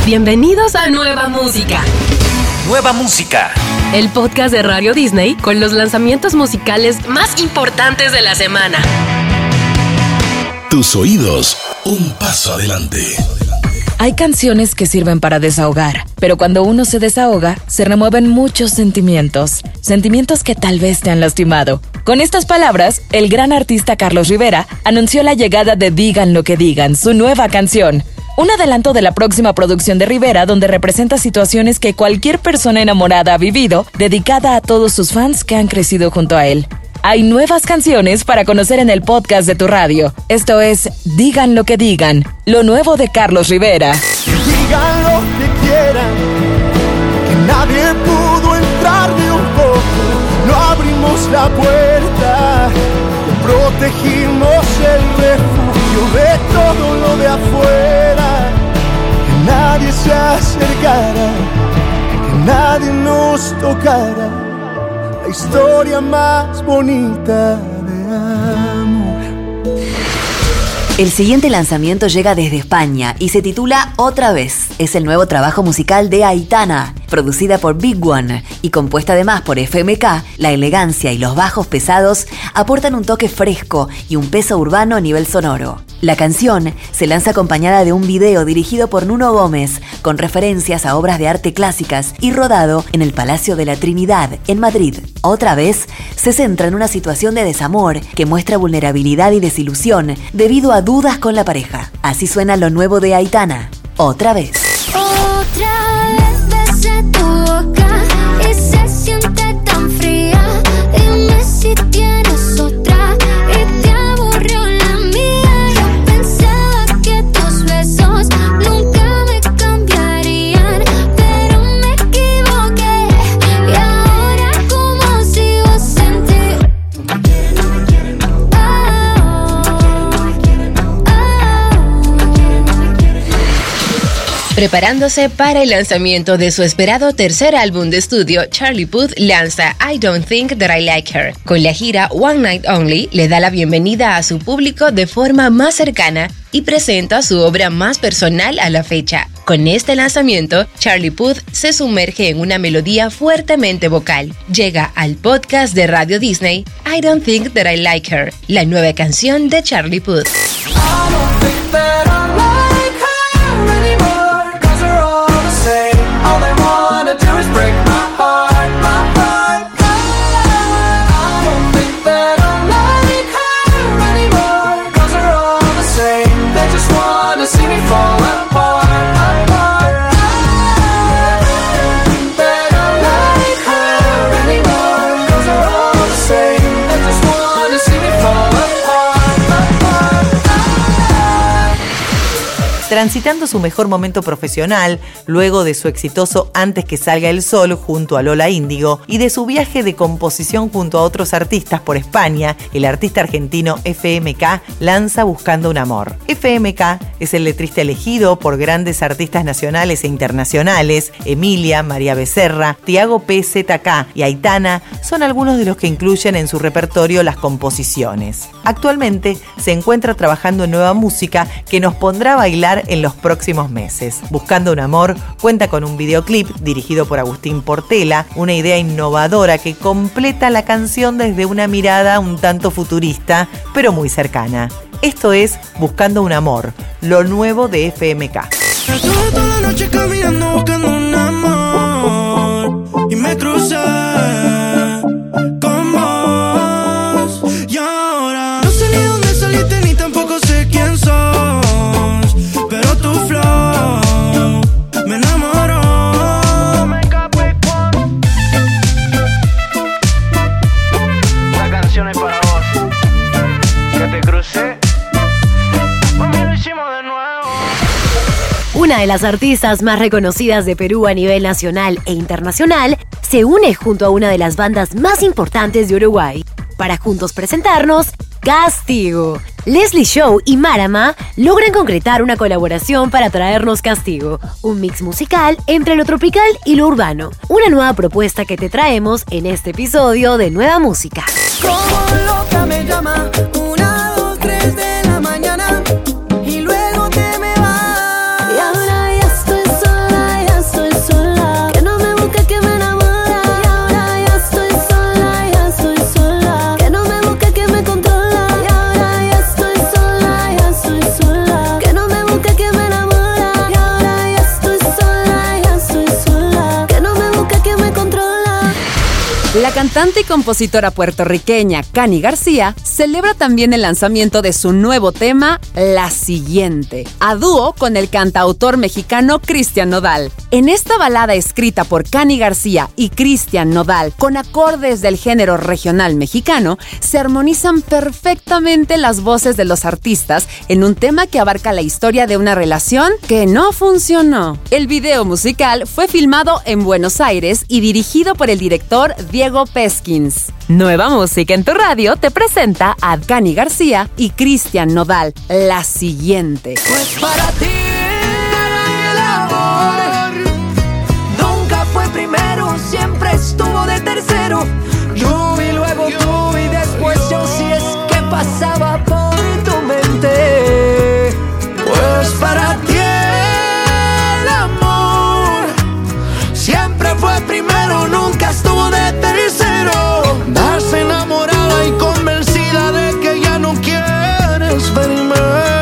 Bienvenidos a Nueva Música. Nueva Música. El podcast de Radio Disney con los lanzamientos musicales más importantes de la semana. Tus oídos, un paso adelante. Hay canciones que sirven para desahogar, pero cuando uno se desahoga, se remueven muchos sentimientos que tal vez te han lastimado. Con estas palabras, el gran artista Carlos Rivera anunció la llegada de Digan lo que digan, su nueva canción. Un adelanto de la próxima producción de Rivera donde representa situaciones que cualquier persona enamorada ha vivido, dedicada a todos sus fans que han crecido junto a él. Hay nuevas canciones para conocer en el podcast de tu radio. Esto es Digan lo que digan, lo nuevo de Carlos Rivera. Digan lo que quieran, que nadie pudo entrar ni un poco. No abrimos la puerta, protegimos el refugio de todo lo de afuera. Que nadie se acercara, que nadie nos tocara. La historia más bonita de amor. El siguiente lanzamiento llega desde España y se titula Otra Vez. Es el nuevo trabajo musical de Aitana, producida por Big One y compuesta además por FMK. La elegancia y los bajos pesados aportan un toque fresco y un peso urbano a nivel sonoro. La canción se lanza acompañada de un video dirigido por Nuno Gómez, con referencias a obras de arte clásicas y rodado en el Palacio de la Trinidad, en Madrid. Otra Vez se centra en una situación de desamor que muestra vulnerabilidad y desilusión debido a dudas con la pareja. Así suena lo nuevo de Aitana, Otra Vez. Otra vez besé tu boca y se siente tan fría. Dime si tienes otra y te aburrió la mía. Yo pensaba que tus besos nunca me cambiarían, pero me equivoqué. Y ahora como sigo sin ti. Preparándose para el lanzamiento de su esperado tercer álbum de estudio, Charlie Puth lanza I Don't Think That I Like Her. Con la gira One Night Only, le da la bienvenida a su público de forma más cercana y presenta su obra más personal a la fecha. Con este lanzamiento, Charlie Puth se sumerge en una melodía fuertemente vocal. Llega al podcast de Radio Disney, I Don't Think That I Like Her, la nueva canción de Charlie Puth. Transitando su mejor momento profesional, luego de su exitoso Antes que salga el sol junto a Lola Índigo y de su viaje de composición junto a otros artistas por España, el artista argentino FMK lanza Buscando un Amor. FMK es el letrista elegido por grandes artistas nacionales e internacionales. Emilia, María Becerra, Tiago PZK y Aitana son algunos de los que incluyen en su repertorio las composiciones. Actualmente se encuentra trabajando en nueva música que nos pondrá a bailar en los próximos meses. Buscando un Amor cuenta con un videoclip dirigido por Agustín Portela, una idea innovadora que completa la canción desde una mirada un tanto futurista, pero muy cercana. Esto es Buscando un Amor, lo nuevo de FMK. Estuve toda la noche caminando buscando un amor y me crucé con vos. Y ahora no sé ni dónde saliste ni tampoco sé quién sos, pero tu flow me enamoró. La canción es para vos, que te crucé. Una de las artistas más reconocidas de Perú a nivel nacional e internacional se une junto a una de las bandas más importantes de Uruguay para juntos presentarnos Castigo. Leslie Show y Marama logran concretar una colaboración para traernos Castigo, un mix musical entre lo tropical y lo urbano. Una nueva propuesta que te traemos en este episodio de Nueva Música. Como loca me llama, 1, 2, 3 de la mañana y luego te me vas. Y ahora ya estoy sola. La cantante y compositora puertorriqueña Cani García celebra también el lanzamiento de su nuevo tema, La Siguiente, a dúo con el cantautor mexicano Cristian Nodal. En esta balada escrita por Cani García y Cristian Nodal, con acordes del género regional mexicano, se armonizan perfectamente las voces de los artistas en un tema que abarca la historia de una relación que no funcionó. El video musical fue filmado en Buenos Aires y dirigido por el director Diego Peskins. Nueva Música en tu Radio te presenta a Cani García y Cristian Nodal, La Siguiente. Pues para ti el amor nunca fue primero, siempre estuvo de tercero. Yo y luego tú y después yo, si es que pasaba por tu mente. Pues para ti el amor siempre fue primero, nunca estuvo de tercero. Estás enamorada y convencida de que ya no quieres verme.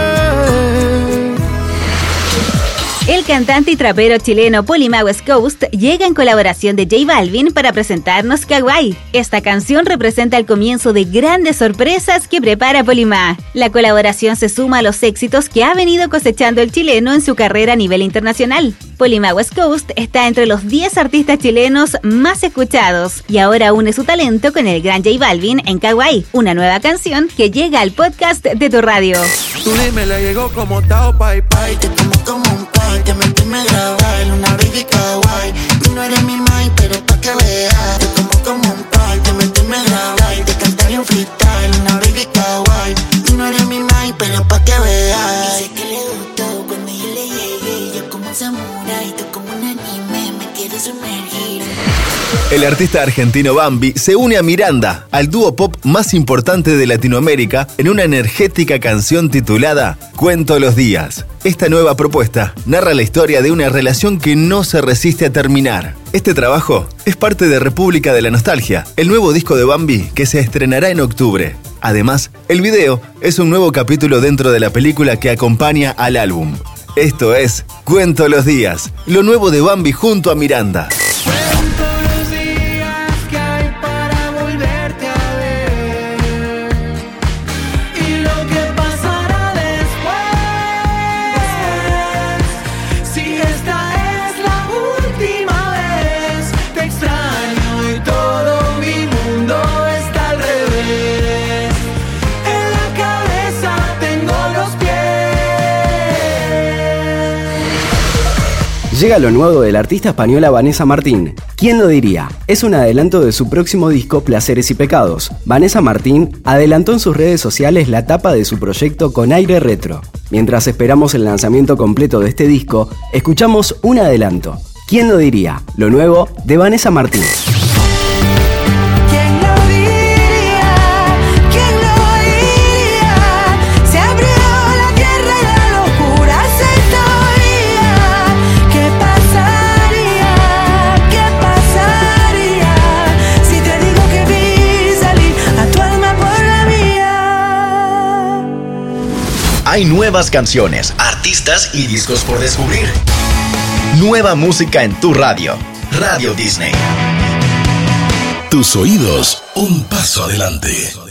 El cantante y trapero chileno Polima West Coast llega en colaboración de J Balvin para presentarnos Kawaii. Esta canción representa el comienzo de grandes sorpresas que prepara Polima. La colaboración se suma a los éxitos que ha venido cosechando el chileno en su carrera a nivel internacional. Polima West Coast está entre los 10 artistas chilenos más escuchados y ahora une su talento con el gran J Balvin en Kawaii, una nueva canción que llega al podcast de tu radio. Tú dime, le llegó como Tao Pai Pai. Te tomo como un pai, te metí me grabé en una baby kawaii. Tú no eres mi mai, pero pa' que veas. Te tomo como un pai, te metí me grabé. Te cantaré un freestyle, una baby kawaii. Tú no eres mi mai, pero pa' que veas. Y sé que le gustó cuando yo le llegué. Yo como un samurái, tú como un anime, me quieres sumergir. El artista argentino Bambi se une a Miranda, al dúo pop más importante de Latinoamérica, en una energética canción titulada Cuento los días. Esta nueva propuesta narra la historia de una relación que no se resiste a terminar. Este trabajo es parte de República de la Nostalgia, el nuevo disco de Bambi que se estrenará en octubre. Además, el video es un nuevo capítulo dentro de la película que acompaña al álbum. Esto es Cuento los días, lo nuevo de Bambi junto a Miranda. Llega lo nuevo de la artista española Vanessa Martín. ¿Quién lo diría? Es un adelanto de su próximo disco Placeres y Pecados. Vanessa Martín adelantó en sus redes sociales la tapa de su proyecto con aire retro. Mientras esperamos el lanzamiento completo de este disco, escuchamos un adelanto. ¿Quién lo diría? Lo nuevo de Vanessa Martín. Hay nuevas canciones, artistas y discos por descubrir. Nueva música en tu radio. Radio Disney. Tus oídos, un paso adelante.